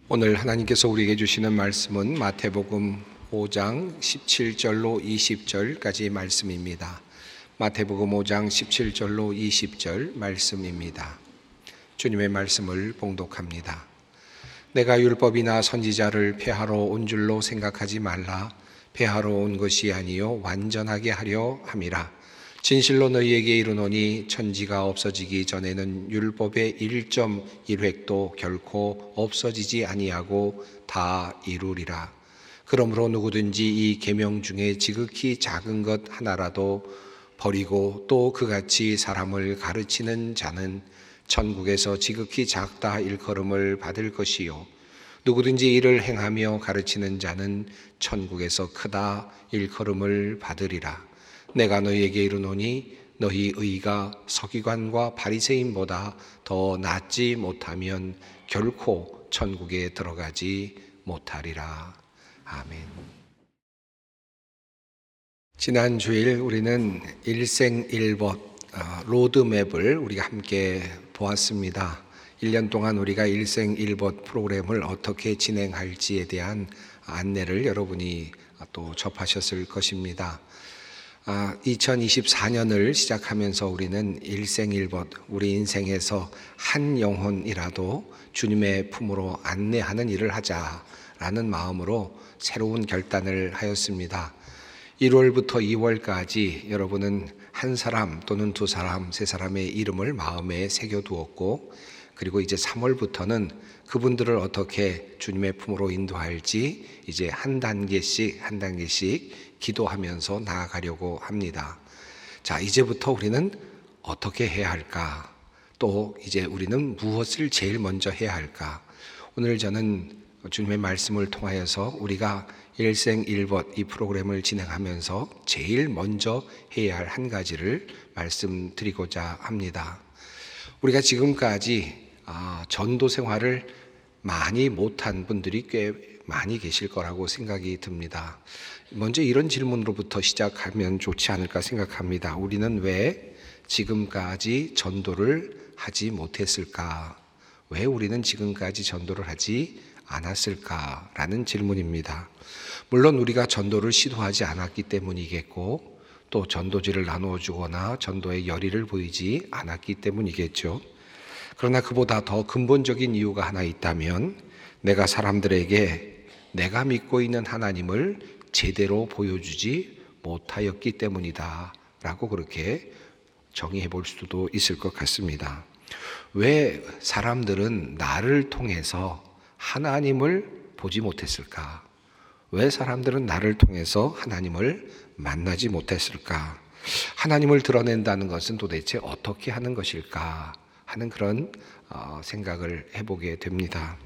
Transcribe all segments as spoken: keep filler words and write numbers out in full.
오늘 하나님께서 우리에게 주시는 말씀은 마태복음 오 장 십칠 절로 이십 절까지 말씀입니다. 마태복음 오 장 십칠 절로 이십 절 말씀입니다. 주님의 말씀을 봉독합니다. 내가 율법이나 선지자를 폐하러 온 줄로 생각하지 말라. 폐하러 온 것이 아니요 완전하게 하려 함이라. 진실로 너희에게 이르노니 천지가 없어지기 전에는 율법의 일 점 일 획도 결코 없어지지 아니하고 다 이루리라. 그러므로 누구든지 이 계명 중에 지극히 작은 것 하나라도 버리고 또 그같이 사람을 가르치는 자는 천국에서 지극히 작다 일컬음을 받을 것이요 누구든지 이를 행하며 가르치는 자는 천국에서 크다 일컬음을 받으리라. 내가 너희에게 이르노니 너희 의가 서기관과 바리새인보다 더 낫지 못하면 결코 천국에 들어가지 못하리라. 아멘. 지난 주일 우리는 일생일벗 로드맵을 우리가 함께 보았습니다. 일 년 동안 우리가 일생일벗 프로그램을 어떻게 진행할지에 대한 안내를 여러분이 또 접하셨을 것입니다. 이천이십사 년을 시작하면서 우리는 일생일벗, 우리 인생에서 한 영혼이라도 주님의 품으로 안내하는 일을 하자라는 마음으로 새로운 결단을 하였습니다. 일월부터 이월까지 여러분은 한 사람 또는 두 사람, 세 사람의 이름을 마음에 새겨두었고, 그리고 이제 삼월부터는 그분들을 어떻게 주님의 품으로 인도할지 이제 한 단계씩 한 단계씩 기도하면서 나아가려고 합니다. 자, 이제부터 우리는 어떻게 해야 할까? 또 이제 우리는 무엇을 제일 먼저 해야 할까? 오늘 저는 주님의 말씀을 통하여서 우리가 일생일벗 이 프로그램을 진행하면서 제일 먼저 해야 할 한 가지를 말씀드리고자 합니다. 우리가 지금까지 전도 생활을 많이 못한 분들이 꽤 많이 계실 거라고 생각이 듭니다. 먼저 이런 질문으로부터 시작하면 좋지 않을까 생각합니다. 우리는 왜 지금까지 전도를 하지 못했을까? 왜 우리는 지금까지 전도를 하지 않았을까라는 질문입니다. 물론 우리가 전도를 시도하지 않았기 때문이겠고, 또 전도지를 나누어 주거나 전도의 열의를 보이지 않았기 때문이겠죠. 그러나 그보다 더 근본적인 이유가 하나 있다면, 내가 사람들에게 내가 믿고 있는 하나님을 제대로 보여주지 못하였기 때문이다 라고 그렇게 정의해 볼 수도 있을 것 같습니다. 왜 사람들은 나를 통해서 하나님을 보지 못했을까? 왜 사람들은 나를 통해서 하나님을 만나지 못했을까? 하나님을 드러낸다는 것은 도대체 어떻게 하는 것일까? 하는 그런 어, 생각을 해보게 됩니다.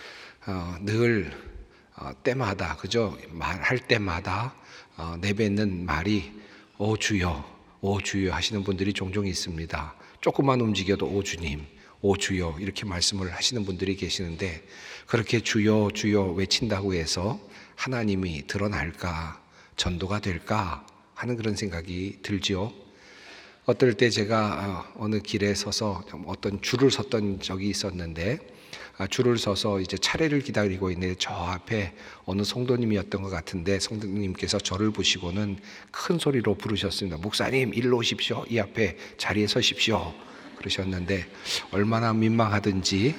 어, 늘 어, 때마다 그죠? 말할 때마다 어, 내뱉는 말이 오 주여, 오 주여 하시는 분들이 종종 있습니다. 조금만 움직여도 오 주님, 오 주여 이렇게 말씀을 하시는 분들이 계시는데, 그렇게 주여 주여 외친다고 해서 하나님이 드러날까, 전도가 될까 하는 그런 생각이 들지요. 어떨 때 제가 어느 길에 서서 어떤 줄을 섰던 적이 있었는데, 줄을 서서 이제 차례를 기다리고 있는데 저 앞에 어느 성도님이었던 것 같은데, 성도님께서 저를 보시고는 큰 소리로 부르셨습니다. 목사님, 일로 오십시오. 이 앞에 자리에 서십시오. 그러셨는데 얼마나 민망하든지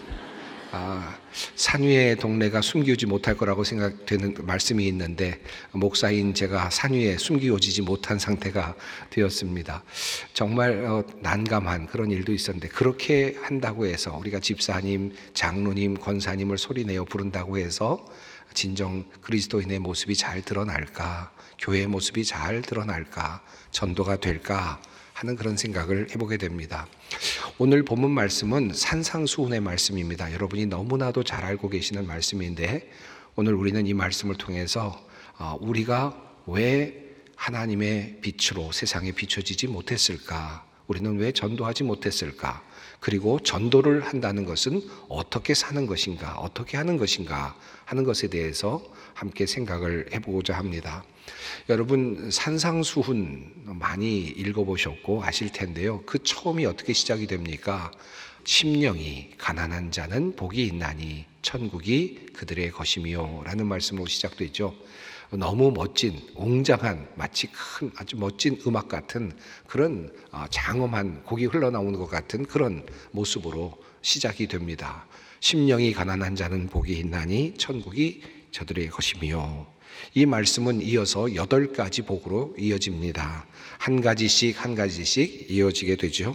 아, 산 위의 동네가 숨기우지 못할 거라고 생각되는 말씀이 있는데, 목사인 제가 산 위에 숨기워지지 못한 상태가 되었습니다. 정말 어, 난감한 그런 일도 있었는데, 그렇게 한다고 해서 우리가 집사님, 장로님, 권사님을 소리내어 부른다고 해서 진정 그리스도인의 모습이 잘 드러날까, 교회의 모습이 잘 드러날까, 전도가 될까 하는 그런 생각을 해보게 됩니다. 오늘 본문 말씀은 산상수훈의 말씀입니다. 여러분이 너무나도 잘 알고 계시는 말씀인데, 오늘 우리는 이 말씀을 통해서 우리가 왜 하나님의 빛으로 세상에 비춰지지 못했을까, 우리는 왜 전도하지 못했을까, 그리고 전도를 한다는 것은 어떻게 사는 것인가, 어떻게 하는 것인가 하는 것에 대해서 함께 생각을 해보고자 합니다. 여러분, 산상수훈 많이 읽어보셨고 아실 텐데요. 그 처음이 어떻게 시작이 됩니까? 심령이 가난한 자는 복이 있나니 천국이 그들의 것이미요 라는 말씀으로 시작되죠. 너무 멋진 웅장한 마치 큰 아주 멋진 음악 같은 그런 장엄한 곡이 흘러나오는 것 같은 그런 모습으로 시작이 됩니다. 심령이 가난한 자는 복이 있나니 천국이 저들의 것이미요. 이 말씀은 이어서 여덟 가지 복으로 이어집니다. 한 가지씩 한 가지씩 이어지게 되죠.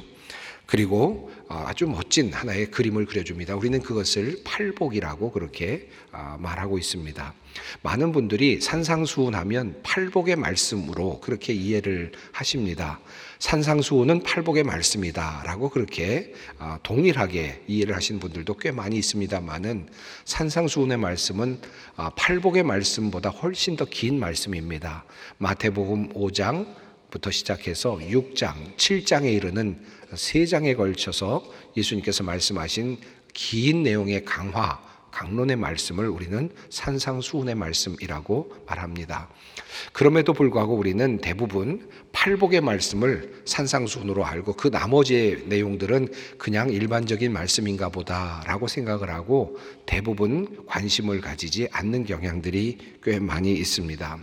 그리고 아주 멋진 하나의 그림을 그려줍니다. 우리는 그것을 팔복이라고 그렇게 말하고 있습니다. 많은 분들이 산상수훈하면 팔복의 말씀으로 그렇게 이해를 하십니다. 산상수훈은 팔복의 말씀이다 라고 그렇게 동일하게 이해를 하시는 분들도 꽤 많이 있습니다만은 산상수훈의 말씀은 팔복의 말씀보다 훨씬 더 긴 말씀입니다. 마태복음 오 장부터 시작해서 육 장, 칠 장에 이르는 세 장에 걸쳐서 예수님께서 말씀하신 긴 내용의 강화, 강론의 말씀을 우리는 산상수훈의 말씀이라고 말합니다. 그럼에도 불구하고 우리는 대부분 팔복의 말씀을 산상수훈으로 알고 그 나머지의 내용들은 그냥 일반적인 말씀인가 보다라고 생각을 하고 대부분 관심을 가지지 않는 경향들이 꽤 많이 있습니다.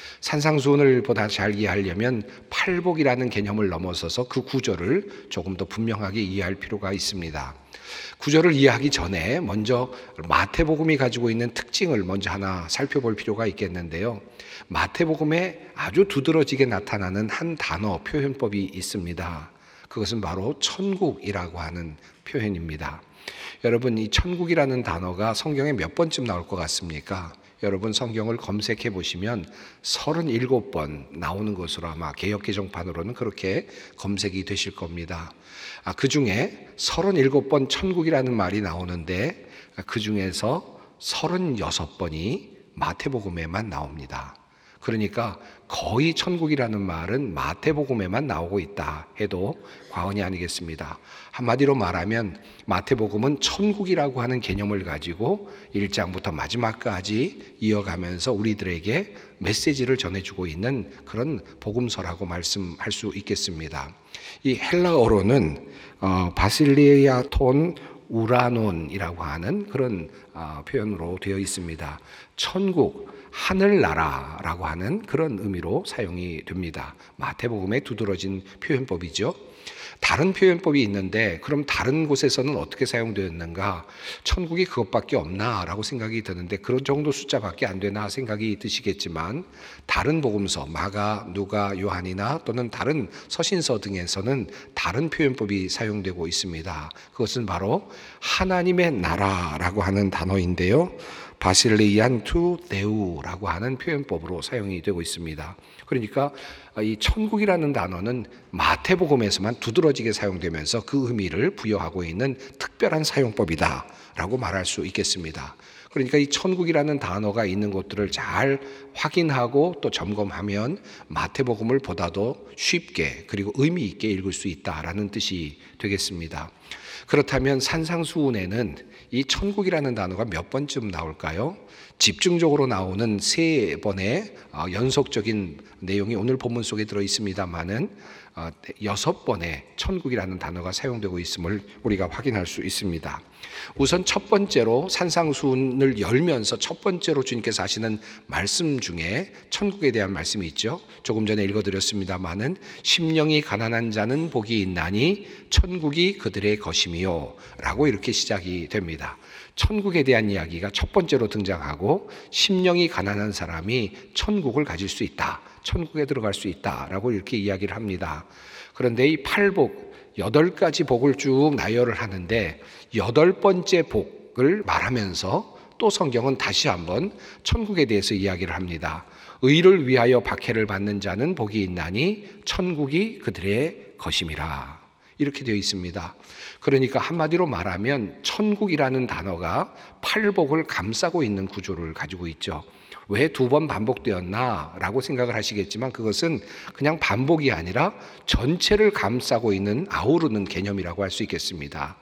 산상수훈을 보다 잘 이해하려면 팔복이라는 개념을 넘어서서 그 구조를 조금 더 분명하게 이해할 필요가 있습니다. 구조를 이해하기 전에 먼저 마태복음이 가지고 있는 특징을 먼저 하나 살펴볼 필요가 있겠는데요. 마태복음에 아주 두드러지게 나타나는 한 단어, 표현법이 있습니다. 그것은 바로 천국이라고 하는 표현입니다. 여러분, 이 천국이라는 단어가 성경에 몇 번쯤 나올 것 같습니까? 여러분 성경을 검색해 보시면 서른일곱 번 나오는 것으로 아마 개역개정판으로는 그렇게 검색이 되실 겁니다. 아, 그 중에 서른일곱 번 천국이라는 말이 나오는데 그 중에서 서른여섯 번이 마태복음에만 나옵니다. 그러니까 거의 천국이라는 말은 마태복음에만 나오고 있다 해도 과언이 아니겠습니다. 한마디로 말하면 마태복음은 천국이라고 하는 개념을 가지고 일 장부터 마지막까지 이어가면서 우리들에게 메시지를 전해주고 있는 그런 복음서라고 말씀할 수 있겠습니다. 이 헬라어로는 어, 바실리아톤 우라논이라고 하는 그런 어, 표현으로 되어 있습니다. 천국, 하늘나라라고 하는 그런 의미로 사용이 됩니다. 마태복음에 두드러진 표현법이죠. 다른 표현법이 있는데 그럼 다른 곳에서는 어떻게 사용되었는가? 천국이 그것밖에 없나? 라고 생각이 드는데 그런 정도 숫자밖에 안 되나 생각이 드시겠지만 다른 복음서, 마가, 누가, 요한이나 또는 다른 서신서 등에서는 다른 표현법이 사용되고 있습니다. 그것은 바로 하나님의 나라라고 하는 단어인데요. 바실리안 투 데우라고 하는 표현법으로 사용이 되고 있습니다. 그러니까 이 천국이라는 단어는 마태복음에서만 두드러지게 사용되면서 그 의미를 부여하고 있는 특별한 사용법이다라고 말할 수 있겠습니다. 그러니까 이 천국이라는 단어가 있는 곳들을 잘 확인하고 또 점검하면 마태복음을 보다도 쉽게 그리고 의미 있게 읽을 수 있다라는 뜻이 되겠습니다. 그렇다면 산상수훈에는 이 천국이라는 단어가 몇 번쯤 나올까요? 집중적으로 나오는 세 번의 연속적인 내용이 오늘 본문 속에 들어 있습니다만은 여섯 번의 천국이라는 단어가 사용되고 있음을 우리가 확인할 수 있습니다. 우선 첫 번째로 산상수훈을 열면서 첫 번째로 주님께서 하시는 말씀 중에 천국에 대한 말씀이 있죠. 조금 전에 읽어드렸습니다마는 심령이 가난한 자는 복이 있나니 천국이 그들의 것이미요 라고 이렇게 시작이 됩니다. 천국에 대한 이야기가 첫 번째로 등장하고 심령이 가난한 사람이 천국을 가질 수 있다. 천국에 들어갈 수 있다라고 이렇게 이야기를 합니다. 그런데 이 팔복, 여덟 가지 복을 쭉 나열을 하는데 여덟 번째 복을 말하면서 또 성경은 다시 한번 천국에 대해서 이야기를 합니다. 의를 위하여 박해를 받는 자는 복이 있나니 천국이 그들의 것임이라. 이렇게 되어 있습니다. 그러니까 한마디로 말하면 천국이라는 단어가 팔복을 감싸고 있는 구조를 가지고 있죠. 왜 두 번 반복되었나? 라고 생각을 하시겠지만 그것은 그냥 반복이 아니라 전체를 감싸고 있는 아우르는 개념이라고 할 수 있겠습니다.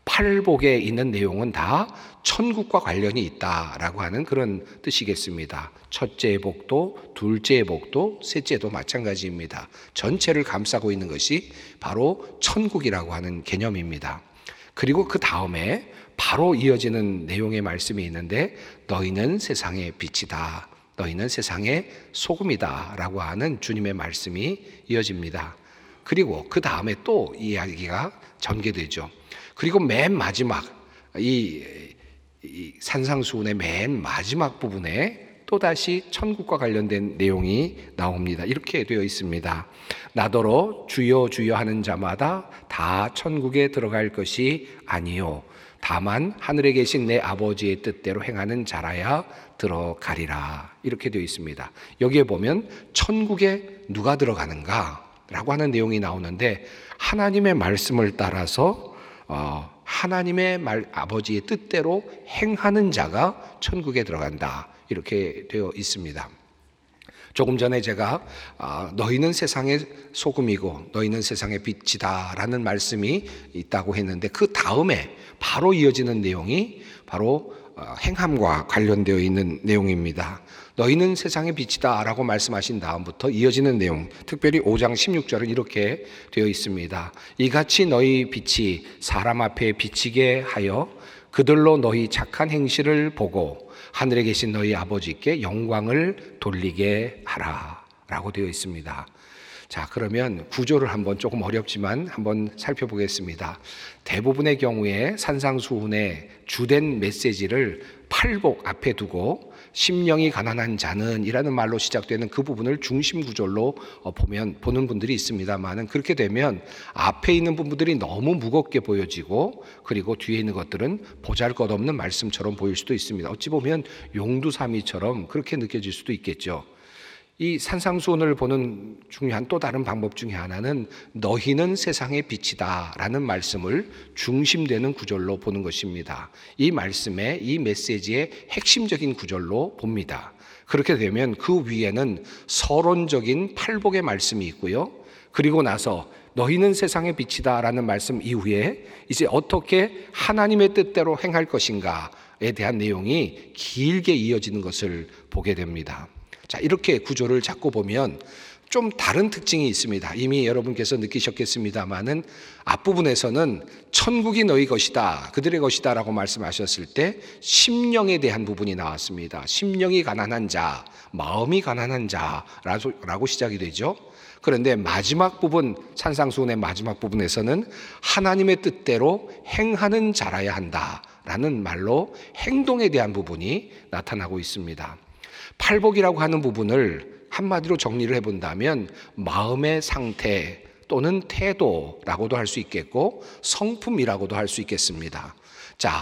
팔복에 있는 내용은 다 천국과 관련이 있다라고 하는 그런 뜻이겠습니다. 첫째의 복도, 둘째의 복도, 셋째도 마찬가지입니다. 전체를 감싸고 있는 것이 바로 천국이라고 하는 개념입니다. 그리고 그 다음에 바로 이어지는 내용의 말씀이 있는데 너희는 세상의 빛이다. 너희는 세상의 소금이다 라고 하는 주님의 말씀이 이어집니다. 그리고 그 다음에 또 이야기가 전개되죠. 그리고 맨 마지막 이, 이 산상수훈의 맨 마지막 부분에 또다시 천국과 관련된 내용이 나옵니다. 이렇게 되어 있습니다. 나더러 주여 주여 하는 자마다 다 천국에 들어갈 것이 아니요 다만 하늘에 계신 내 아버지의 뜻대로 행하는 자라야 들어가리라. 이렇게 되어 있습니다. 여기에 보면 천국에 누가 들어가는가 라고 하는 내용이 나오는데 하나님의 말씀을 따라서 어, 하나님의 말, 아버지의 뜻대로 행하는 자가 천국에 들어간다. 이렇게 되어 있습니다. 조금 전에 제가 어, 너희는 세상의 소금이고 너희는 세상의 빛이다 라는 말씀이 있다고 했는데 그 다음에 바로 이어지는 내용이 바로 어, 행함과 관련되어 있는 내용입니다. 너희는 세상의 빛이다 라고 말씀하신 다음부터 이어지는 내용, 특별히 오 장 십육 절은 이렇게 되어 있습니다. 이같이 너희 빛이 사람 앞에 비치게 하여 그들로 너희 착한 행실을 보고 하늘에 계신 너희 아버지께 영광을 돌리게 하라 라고 되어 있습니다. 자, 그러면 구조를 한번 조금 어렵지만 한번 살펴보겠습니다. 대부분의 경우에 산상수훈의 주된 메시지를 팔복 앞에 두고 심령이 가난한 자는 이라는 말로 시작되는 그 부분을 중심 구절로 보면 보는 분들이 있습니다만은 그렇게 되면 앞에 있는 부분들이 너무 무겁게 보여지고 그리고 뒤에 있는 것들은 보잘것없는 말씀처럼 보일 수도 있습니다. 어찌 보면 용두사미처럼 그렇게 느껴질 수도 있겠죠. 이 산상수훈을 보는 중요한 또 다른 방법 중에 하나는 너희는 세상의 빛이다 라는 말씀을 중심되는 구절로 보는 것입니다. 이 말씀의 이 메시지의 핵심적인 구절로 봅니다. 그렇게 되면 그 위에는 서론적인 팔복의 말씀이 있고요. 그리고 나서 너희는 세상의 빛이다 라는 말씀 이후에 이제 어떻게 하나님의 뜻대로 행할 것인가에 대한 내용이 길게 이어지는 것을 보게 됩니다. 자, 이렇게 구조를 잡고 보면 좀 다른 특징이 있습니다. 이미 여러분께서 느끼셨겠습니다만은 앞부분에서는 천국이 너희 것이다, 그들의 것이다 라고 말씀하셨을 때 심령에 대한 부분이 나왔습니다. 심령이 가난한 자, 마음이 가난한 자라고 시작이 되죠. 그런데 마지막 부분, 산상수훈의 마지막 부분에서는 하나님의 뜻대로 행하는 자라야 한다라는 말로 행동에 대한 부분이 나타나고 있습니다. 팔복이라고 하는 부분을 한마디로 정리를 해본다면 마음의 상태 또는 태도라고도 할 수 있겠고 성품이라고도 할 수 있겠습니다. 자,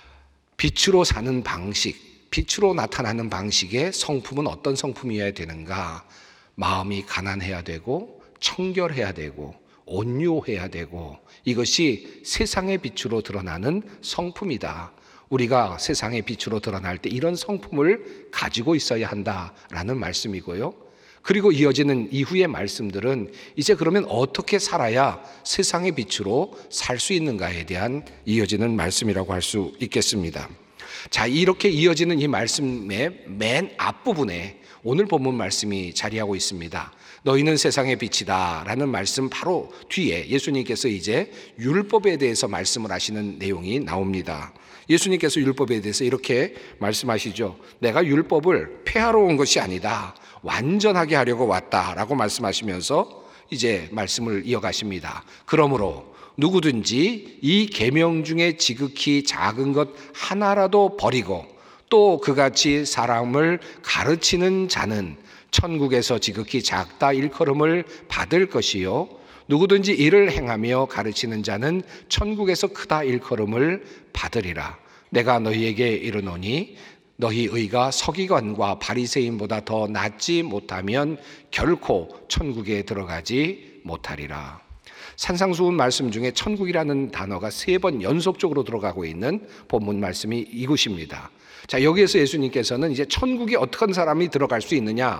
빛으로 사는 방식, 빛으로 나타나는 방식의 성품은 어떤 성품이어야 되는가? 마음이 가난해야 되고 청결해야 되고 온유해야 되고 이것이 세상의 빛으로 드러나는 성품이다. 우리가 세상의 빛으로 드러날 때 이런 성품을 가지고 있어야 한다라는 말씀이고요. 그리고 이어지는 이후의 말씀들은 이제 그러면 어떻게 살아야 세상의 빛으로 살 수 있는가에 대한 이어지는 말씀이라고 할 수 있겠습니다. 자, 이렇게 이어지는 이 말씀의 맨 앞부분에 오늘 본문 말씀이 자리하고 있습니다. 너희는 세상의 빛이다 라는 말씀 바로 뒤에 예수님께서 이제 율법에 대해서 말씀을 하시는 내용이 나옵니다. 예수님께서 율법에 대해서 이렇게 말씀하시죠. 내가 율법을 폐하러 온 것이 아니다, 완전하게 하려고 왔다라고 말씀하시면서 이제 말씀을 이어가십니다. 그러므로 누구든지 이 계명 중에 지극히 작은 것 하나라도 버리고 또 그같이 사람을 가르치는 자는 천국에서 지극히 작다 일컬음을 받을 것이요 누구든지 이를 행하며 가르치는 자는 천국에서 크다 일컬음을 받으리라. 내가 너희에게 이르노니 너희 의가 서기관과 바리새인보다 더 낫지 못하면 결코 천국에 들어가지 못하리라. 산상수훈 말씀 중에 천국이라는 단어가 세 번 연속적으로 들어가고 있는 본문 말씀이 이곳입니다. 자, 여기에서 예수님께서는 이제 천국에 어떤 사람이 들어갈 수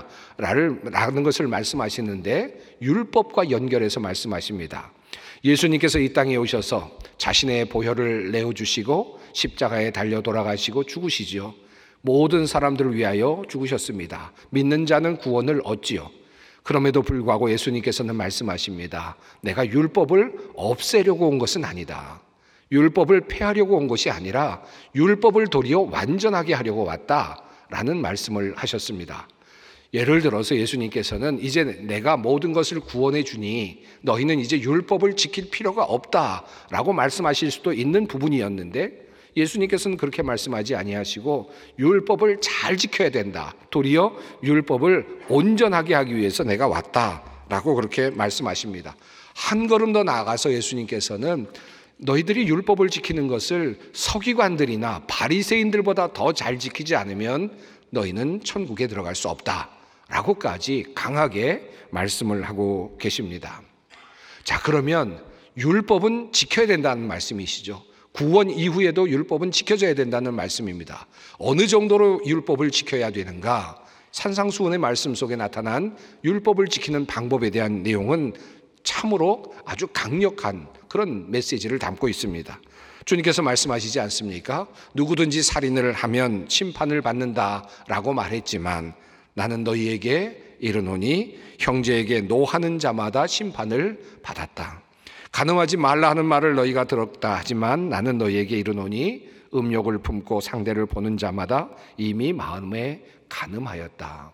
있느냐라는 것을 말씀하시는데 율법과 연결해서 말씀하십니다. 예수님께서 이 땅에 오셔서 자신의 보혈을 내어주시고 십자가에 달려 돌아가시고 죽으시지요. 모든 사람들을 위하여 죽으셨습니다. 믿는 자는 구원을 얻지요. 그럼에도 불구하고 예수님께서는 말씀하십니다. 내가 율법을 없애려고 온 것은 아니다. 율법을 폐하려고 온 것이 아니라 율법을 도리어 완전하게 하려고 왔다라는 말씀을 하셨습니다. 예를 들어서 예수님께서는 이제 내가 모든 것을 구원해 주니 너희는 이제 율법을 지킬 필요가 없다라고 말씀하실 수도 있는 부분이었는데, 예수님께서는 그렇게 말씀하지 아니하시고 율법을 잘 지켜야 된다, 도리어 율법을 온전하게 하기 위해서 내가 왔다라고 그렇게 말씀하십니다. 한 걸음 더 나아가서 예수님께서는 너희들이 율법을 지키는 것을 서기관들이나 바리새인들보다 더 잘 지키지 않으면 너희는 천국에 들어갈 수 없다라고까지 강하게 말씀을 하고 계십니다. 자, 그러면 율법은 지켜야 된다는 말씀이시죠. 구원 이후에도 율법은 지켜져야 된다는 말씀입니다. 어느 정도로 율법을 지켜야 되는가? 산상수훈의 말씀 속에 나타난 율법을 지키는 방법에 대한 내용은 참으로 아주 강력한 그런 메시지를 담고 있습니다. 주님께서 말씀하시지 않습니까? 누구든지 살인을 하면 심판을 받는다라고 말했지만 나는 너희에게 이르노니 형제에게 노하는 자마다 심판을 받았다. 간음하지 말라 하는 말을 너희가 들었다 하지만 나는 너희에게 이르노니 음욕을 품고 상대를 보는 자마다 이미 마음에 간음하였다.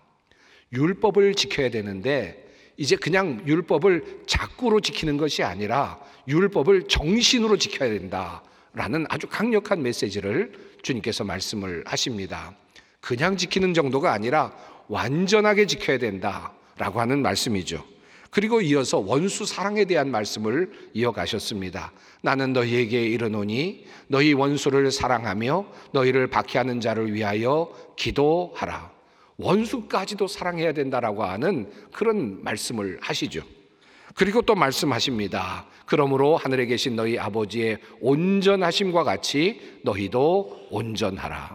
율법을 지켜야 되는데 이제 그냥 율법을 작구로 지키는 것이 아니라 율법을 정신으로 지켜야 된다라는 아주 강력한 메시지를 주님께서 말씀을 하십니다. 그냥 지키는 정도가 아니라 완전하게 지켜야 된다라고 하는 말씀이죠. 그리고 이어서 원수 사랑에 대한 말씀을 이어가셨습니다. 나는 너희에게 이르노니 너희 원수를 사랑하며 너희를 박해하는 자를 위하여 기도하라. 원수까지도 사랑해야 된다라고 하는 그런 말씀을 하시죠. 그리고 또 말씀하십니다. 그러므로 하늘에 계신 너희 아버지의 온전하심과 같이 너희도 온전하라.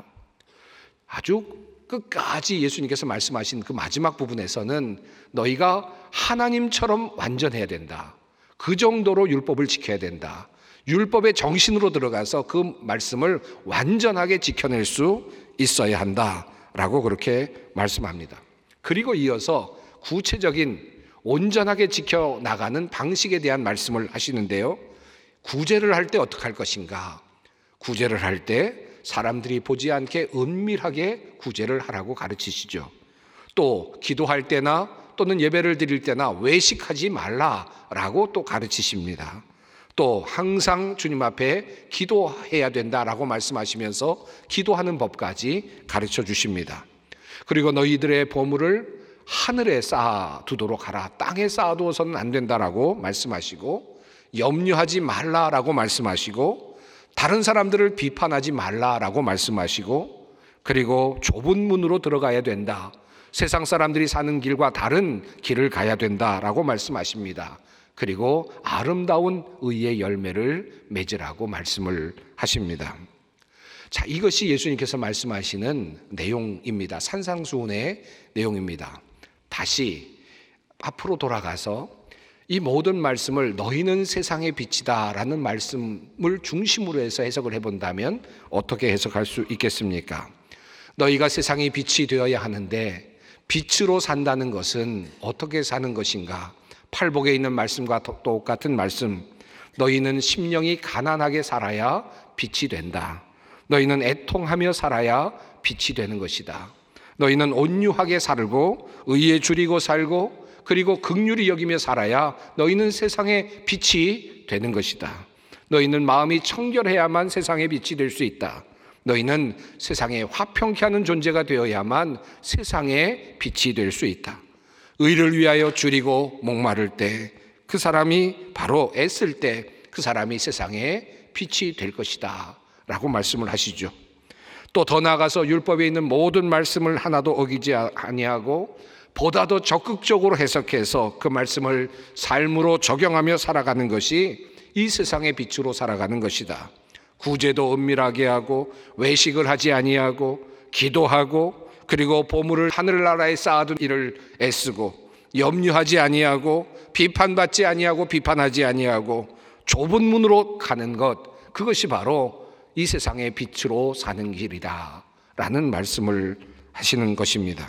아주 끝까지 예수님께서 말씀하신 그 마지막 부분에서는 너희가 하나님처럼 완전해야 된다. 그 정도로 율법을 지켜야 된다. 율법의 정신으로 들어가서 그 말씀을 완전하게 지켜낼 수 있어야 한다라고 그렇게 말씀합니다. 그리고 이어서 구체적인 온전하게 지켜나가는 방식에 대한 말씀을 하시는데요. 구제를 할 때 어떻게 할 것인가? 구제를 할 때 사람들이 보지 않게 은밀하게 구제를 하라고 가르치시죠. 또 기도할 때나 또는 예배를 드릴 때나 외식하지 말라라고 또 가르치십니다. 또 항상 주님 앞에 기도해야 된다라고 말씀하시면서 기도하는 법까지 가르쳐 주십니다. 그리고 너희들의 보물을 하늘에 쌓아두도록 하라. 땅에 쌓아두어서는 안 된다라고 말씀하시고, 염려하지 말라라고 말씀하시고, 다른 사람들을 비판하지 말라라고 말씀하시고, 그리고 좁은 문으로 들어가야 된다. 세상 사람들이 사는 길과 다른 길을 가야 된다라고 말씀하십니다. 그리고 아름다운 의의 열매를 맺으라고 말씀을 하십니다. 자, 이것이 예수님께서 말씀하시는 내용입니다. 산상수훈의 내용입니다. 다시 앞으로 돌아가서 이 모든 말씀을 너희는 세상의 빛이다 라는 말씀을 중심으로 해서 해석을 해본다면 어떻게 해석할 수 있겠습니까? 너희가 세상의 빛이 되어야 하는데 빛으로 산다는 것은 어떻게 사는 것인가? 팔복에 있는 말씀과 똑같은 말씀. 너희는 심령이 가난하게 살아야 빛이 된다. 너희는 애통하며 살아야 빛이 되는 것이다. 너희는 온유하게 살고 의에 줄이고 살고 그리고 긍휼히 여기며 살아야 너희는 세상의 빛이 되는 것이다. 너희는 마음이 청결해야만 세상의 빛이 될 수 있다. 너희는 세상에 화평케 하는 존재가 되어야만 세상의 빛이 될 수 있다. 의를 위하여 줄이고 목마를 때 그 사람이 바로 애쓸 때 그 사람이 세상의 빛이 될 것이다 라고 말씀을 하시죠. 또 더 나아가서 율법에 있는 모든 말씀을 하나도 어기지 아니하고 보다 더 적극적으로 해석해서 그 말씀을 삶으로 적용하며 살아가는 것이 이 세상의 빛으로 살아가는 것이다. 구제도 은밀하게 하고 외식을 하지 아니하고 기도하고 그리고 보물을 하늘나라에 쌓아둔 일을 애쓰고 염려하지 아니하고 비판받지 아니하고 비판하지 아니하고 좁은 문으로 가는 것, 그것이 바로 이 세상의 빛으로 사는 길이다 라는 말씀을 하시는 것입니다.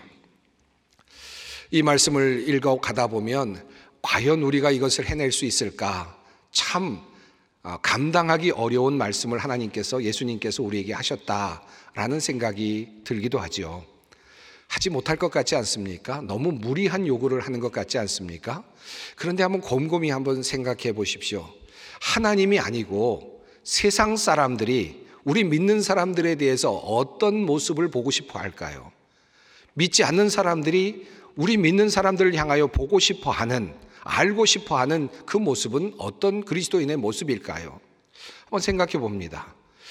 이 말씀을 읽어 가다 보면 과연 우리가 이것을 해낼 수 있을까? 참 감당하기 어려운 말씀을 하나님께서, 예수님께서 우리에게 하셨다라는 생각이 들기도 하죠. 하지 못할 것 같지 않습니까? 너무 무리한 요구를 하는 것 같지 않습니까? 그런데 한번 곰곰이 한번 생각해 보십시오. 하나님이 아니고 세상 사람들이 우리 믿는 사람들에 대해서 어떤 모습을 보고 싶어 할까요? 믿지 않는 사람들이 우리 믿는 사람들을 향하여 보고 싶어 하는, 알고 싶어 하는 그 모습은 어떤 그리스도인의 모습일까요? 한번 생각해 봅니다.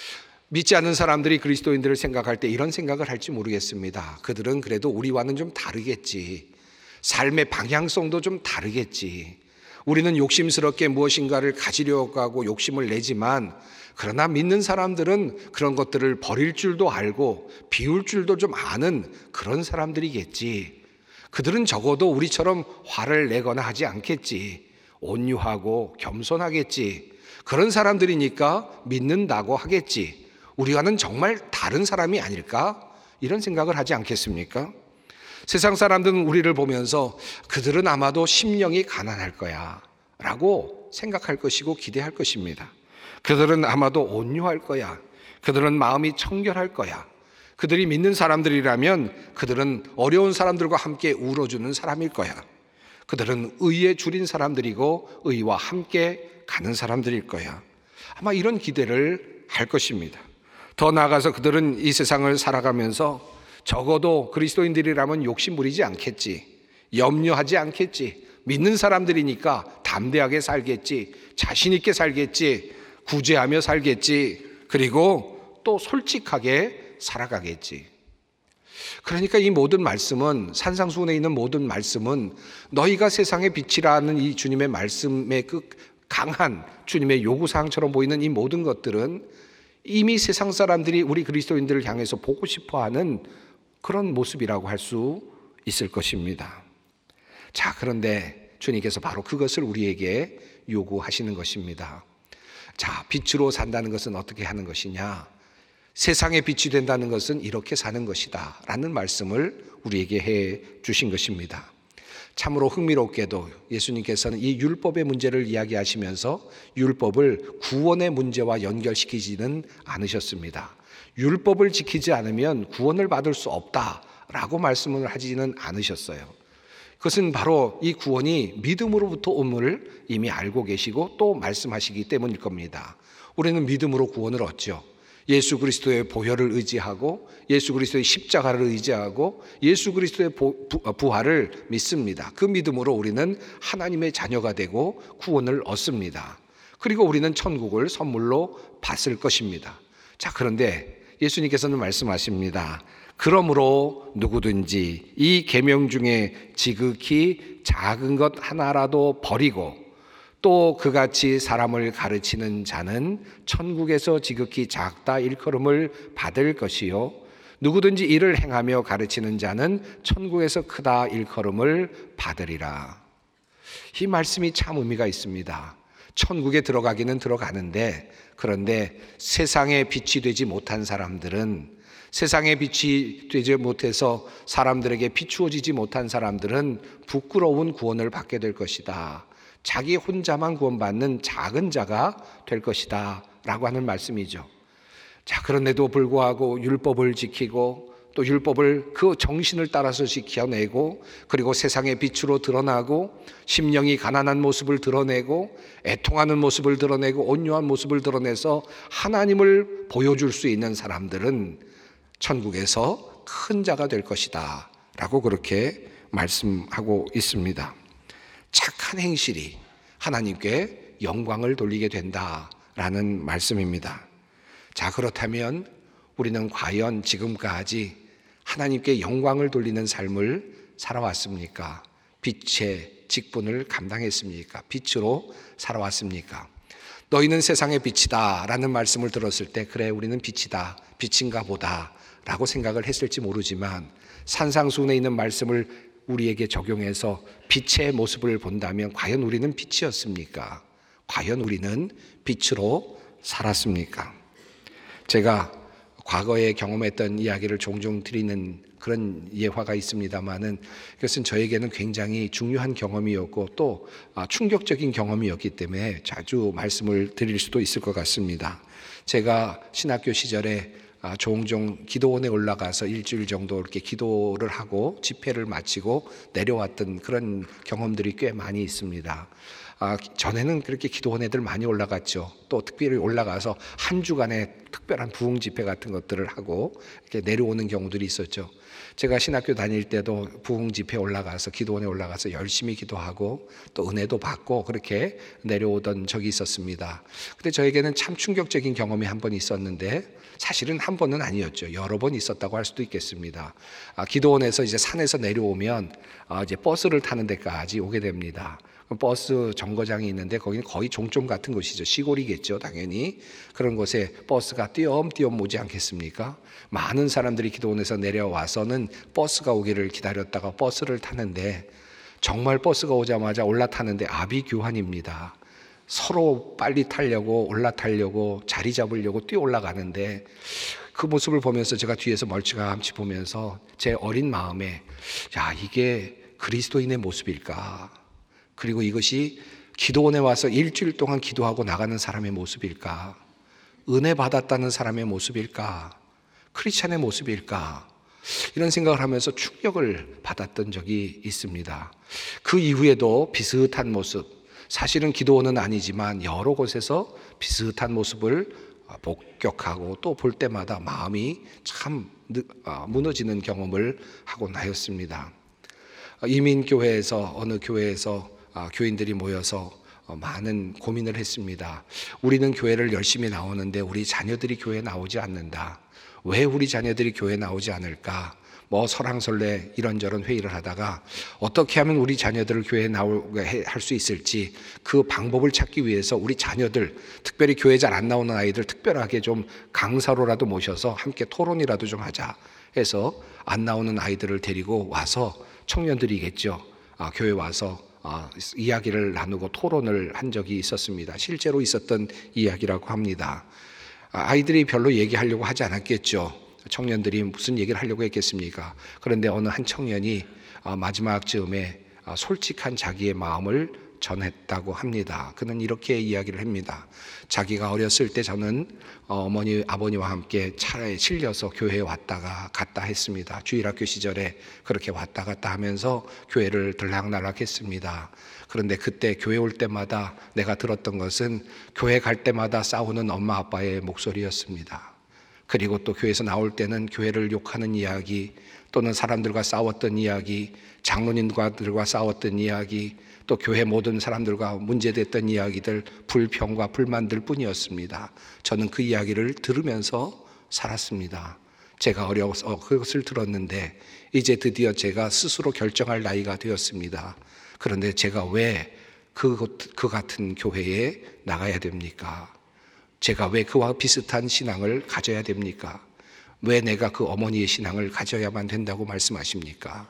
믿지 않는 사람들이 그리스도인들을 생각할 때 이런 생각을 할지 모르겠습니다. 그들은 그래도 우리와는 좀 다르겠지. 삶의 방향성도 좀 다르겠지. 우리는 욕심스럽게 무엇인가를 가지려고 하고 욕심을 내지만, 그러나 믿는 사람들은 그런 것들을 버릴 줄도 알고 비울 줄도 좀 아는 그런 사람들이겠지. 그들은 적어도 우리처럼 화를 내거나 하지 않겠지. 온유하고 겸손하겠지. 그런 사람들이니까 믿는다고 하겠지. 우리와는 정말 다른 사람이 아닐까? 이런 생각을 하지 않겠습니까? 세상 사람들은 우리를 보면서 그들은 아마도 심령이 가난할 거야 라고 생각할 것이고 기대할 것입니다. 그들은 아마도 온유할 거야. 그들은 마음이 청결할 거야. 그들이 믿는 사람들이라면 그들은 어려운 사람들과 함께 울어주는 사람일 거야. 그들은 의에 줄인 사람들이고 의와 함께 가는 사람들일 거야. 아마 이런 기대를 할 것입니다. 더 나아가서 그들은 이 세상을 살아가면서 적어도 그리스도인들이라면 욕심 부리지 않겠지. 염려하지 않겠지. 믿는 사람들이니까 담대하게 살겠지. 자신 있게 살겠지. 구제하며 살겠지. 그리고 또 솔직하게 살아가겠지. 그러니까 이 모든 말씀은, 산상수훈에 있는 모든 말씀은 너희가 세상의 빛이라는 이 주님의 말씀의 그 강한 주님의 요구사항처럼 보이는 이 모든 것들은 이미 세상 사람들이 우리 그리스도인들을 향해서 보고 싶어하는 그런 모습이라고 할 수 있을 것입니다. 자, 그런데 주님께서 바로 그것을 우리에게 요구하시는 것입니다. 자, 빛으로 산다는 것은 어떻게 하는 것이냐? 세상의 빛이 된다는 것은 이렇게 사는 것이다 라는 말씀을 우리에게 해 주신 것입니다. 참으로 흥미롭게도 예수님께서는 이 율법의 문제를 이야기하시면서 율법을 구원의 문제와 연결시키지는 않으셨습니다. 율법을 지키지 않으면 구원을 받을 수 없다라고 말씀을 하지는 않으셨어요. 그것은 바로 이 구원이 믿음으로부터 옴을 이미 알고 계시고 또 말씀하시기 때문일 겁니다. 우리는 믿음으로 구원을 얻죠. 예수 그리스도의 보혈을 의지하고 예수 그리스도의 십자가를 의지하고 예수 그리스도의 부활을 믿습니다. 그 믿음으로 우리는 하나님의 자녀가 되고 구원을 얻습니다. 그리고 우리는 천국을 선물로 받을 것입니다. 자, 그런데 예수님께서는 말씀하십니다. 그러므로 누구든지 이 계명 중에 지극히 작은 것 하나라도 버리고 또 그같이 사람을 가르치는 자는 천국에서 지극히 작다 일컬음을 받을 것이요 누구든지 이를 행하며 가르치는 자는 천국에서 크다 일컬음을 받으리라. 이 말씀이 참 의미가 있습니다. 천국에 들어가기는 들어가는데, 그런데 세상의 빛이 되지 못한 사람들은, 세상의 빛이 되지 못해서 사람들에게 비추어지지 못한 사람들은 부끄러운 구원을 받게 될 것이다. 자기 혼자만 구원받는 작은 자가 될 것이다 라고 하는 말씀이죠. 자, 그런데도 불구하고 율법을 지키고 또 율법을 그 정신을 따라서 지켜내고 그리고 세상의 빛으로 드러나고 심령이 가난한 모습을 드러내고 애통하는 모습을 드러내고 온유한 모습을 드러내서 하나님을 보여줄 수 있는 사람들은 천국에서 큰 자가 될 것이다 라고 그렇게 말씀하고 있습니다. 착한 행실이 하나님께 영광을 돌리게 된다라는 말씀입니다. 자, 그렇다면 우리는 과연 지금까지 하나님께 영광을 돌리는 삶을 살아왔습니까? 빛의 직분을 감당했습니까? 빛으로 살아왔습니까? 너희는 세상의 빛이다 라는 말씀을 들었을 때 그래, 우리는 빛이다, 빛인가 보다 라고 생각을 했을지 모르지만 산상수훈에 있는 말씀을 우리에게 적용해서 빛의 모습을 본다면 과연 우리는 빛이었습니까? 과연 우리는 빛으로 살았습니까? 제가 과거에 경험했던 이야기를 종종 드리는 그런 예화가 있습니다만은 이것은 저에게는 굉장히 중요한 경험이었고 또 충격적인 경험이었기 때문에 자주 말씀을 드릴 수도 있을 것 같습니다. 제가 신학교 시절에 종종 기도원에 올라가서 일주일 정도 이렇게 기도를 하고 집회를 마치고 내려왔던 그런 경험들이 꽤 많이 있습니다. 아, 전에는 그렇게 기도원 애들 많이 올라갔죠. 또 특별히 올라가서 한 주간의 특별한 부흥 집회 같은 것들을 하고 이렇게 내려오는 경우들이 있었죠. 제가 신학교 다닐 때도 부흥 집회 올라가서 기도원에 올라가서 열심히 기도하고 또 은혜도 받고 그렇게 내려오던 적이 있었습니다. 근데 저에게는 참 충격적인 경험이 한 번 있었는데 사실은 한 번은 아니었죠. 여러 번 있었다고 할 수도 있겠습니다. 아, 기도원에서 이제 산에서 내려오면 아, 이제 버스를 타는 데까지 오게 됩니다. 버스 정거장이 있는데 거기는 거의 종점 같은 곳이죠. 시골이겠죠, 당연히. 그런 곳에 버스가 띄엄띄엄 오지 않겠습니까? 많은 사람들이 기도원에서 내려와서는 버스가 오기를 기다렸다가 버스를 타는데 정말 버스가 오자마자 올라타는데 아비규환입니다. 서로 빨리 타려고 올라타려고 자리 잡으려고 뛰어 올라가는데 그 모습을 보면서 제가 뒤에서 멀찌감치 보면서 제 어린 마음에 야, 이게 그리스도인의 모습일까? 그리고 이것이 기도원에 와서 일주일 동안 기도하고 나가는 사람의 모습일까? 은혜 받았다는 사람의 모습일까? 크리스찬의 모습일까? 이런 생각을 하면서 충격을 받았던 적이 있습니다. 그 이후에도 비슷한 모습, 사실은 기도원은 아니지만 여러 곳에서 비슷한 모습을 목격하고 또 볼 때마다 마음이 참 무너지는 경험을 하고 나였습니다. 이민교회에서 어느 교회에서 교인들이 모여서 많은 고민을 했습니다. 우리는 교회를 열심히 나오는데 우리 자녀들이 교회에 나오지 않는다. 왜 우리 자녀들이 교회에 나오지 않을까? 뭐 설왕설래 이런저런 회의를 하다가 어떻게 하면 우리 자녀들을 교회에 나오게 할 수 있을지 그 방법을 찾기 위해서 우리 자녀들, 특별히 교회 잘 안 나오는 아이들 특별하게 좀 강사로라도 모셔서 함께 토론이라도 좀 하자 해서 안 나오는 아이들을 데리고 와서 청년들이겠죠. 아, 교회 와서 아, 이야기를 나누고 토론을 한 적이 있었습니다. 실제로 있었던 이야기라고 합니다. 아, 아이들이 별로 얘기하려고 하지 않았겠죠. 청년들이 무슨 얘기를 하려고 했겠습니까? 그런데 어느 한 청년이 마지막 즈음에 솔직한 자기의 마음을 전했다고 합니다. 그는 이렇게 이야기를 합니다. 자기가 어렸을 때 저는 어머니 아버니와 함께 차에 실려서 교회에 왔다가 갔다 했습니다. 주일학교 시절에 그렇게 왔다 갔다 하면서 교회를 들락날락 했습니다. 그런데 그때 교회 올 때마다 내가 들었던 것은 교회 갈 때마다 싸우는 엄마 아빠의 목소리였습니다. 그리고 또 교회에서 나올 때는 교회를 욕하는 이야기, 또는 사람들과 싸웠던 이야기, 장로님들과 싸웠던 이야기, 또 교회 모든 사람들과 문제됐던 이야기들, 불평과 불만들 뿐이었습니다. 저는 그 이야기를 들으면서 살았습니다. 제가 어려서 그것을 들었는데 이제 드디어 제가 스스로 결정할 나이가 되었습니다. 그런데 제가 왜 그, 그 같은 교회에 나가야 됩니까? 제가 왜 그와 비슷한 신앙을 가져야 됩니까? 왜 내가 그 어머니의 신앙을 가져야만 된다고 말씀하십니까?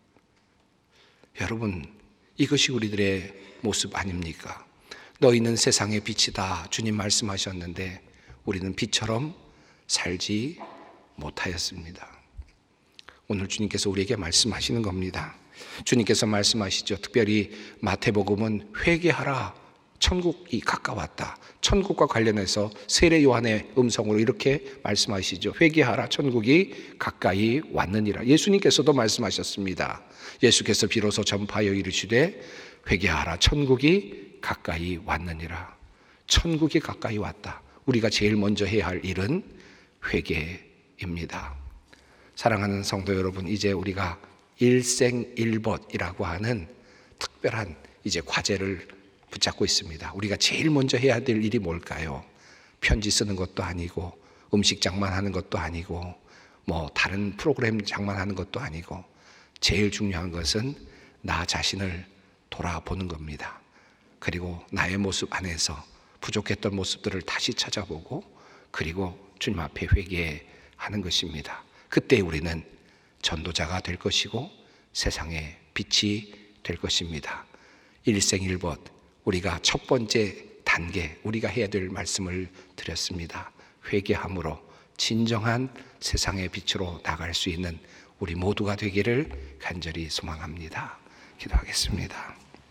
여러분, 이것이 우리들의 모습 아닙니까? 너희는 세상의 빛이다, 주님 말씀하셨는데 우리는 빛처럼 살지 못하였습니다. 오늘 주님께서 우리에게 말씀하시는 겁니다. 주님께서 말씀하시죠. 특별히 마태복음은 회개하라, 천국이 가까웠다. 천국과 관련해서 세례 요한의 음성으로 이렇게 말씀하시죠. 회개하라, 천국이 가까이 왔느니라. 예수님께서도 말씀하셨습니다. 예수께서 비로소 전파하여 이르시되 회개하라, 천국이 가까이 왔느니라. 천국이 가까이 왔다. 우리가 제일 먼저 해야 할 일은 회개입니다. 사랑하는 성도 여러분, 이제 우리가 일생일벗이라고 하는 특별한 이제 과제를 붙잡고 있습니다. 우리가 제일 먼저 해야 될 일이 뭘까요? 편지 쓰는 것도 아니고 음식 장만하는 것도 아니고 뭐 다른 프로그램 장만하는 것도 아니고 제일 중요한 것은 나 자신을 돌아보는 겁니다. 그리고 나의 모습 안에서 부족했던 모습들을 다시 찾아보고 그리고 주님 앞에 회개하는 것입니다. 그때 우리는 전도자가 될 것이고 세상의 빛이 될 것입니다. 일생일벗, 우리가 첫 번째 단계, 우리가 해야 될 말씀을 드렸습니다. 회개함으로 진정한 세상의 빛으로 나갈 수 있는 우리 모두가 되기를 간절히 소망합니다. 기도하겠습니다.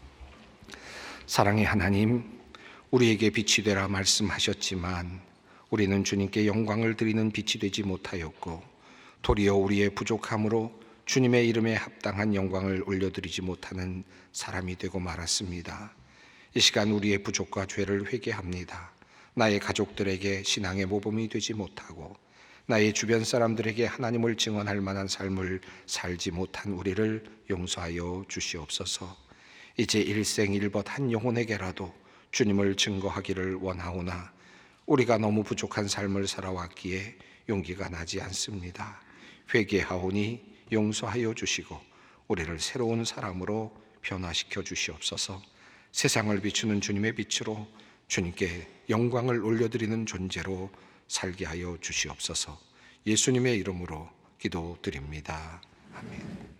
사랑의 하나님, 우리에게 빛이 되라 말씀하셨지만 우리는 주님께 영광을 드리는 빛이 되지 못하였고 도리어 우리의 부족함으로 주님의 이름에 합당한 영광을 올려드리지 못하는 사람이 되고 말았습니다. 이 시간 우리의 부족과 죄를 회개합니다. 나의 가족들에게 신앙의 모범이 되지 못하고 나의 주변 사람들에게 하나님을 증언할 만한 삶을 살지 못한 우리를 용서하여 주시옵소서. 이제 일생일벗 한 영혼에게라도 주님을 증거하기를 원하오나 우리가 너무 부족한 삶을 살아왔기에 용기가 나지 않습니다. 회개하오니 용서하여 주시고 우리를 새로운 사람으로 변화시켜 주시옵소서. 세상을 비추는 주님의 빛으로 주님께 영광을 올려드리는 존재로 살게 하여 주시옵소서. 예수님의 이름으로 기도드립니다. 아멘.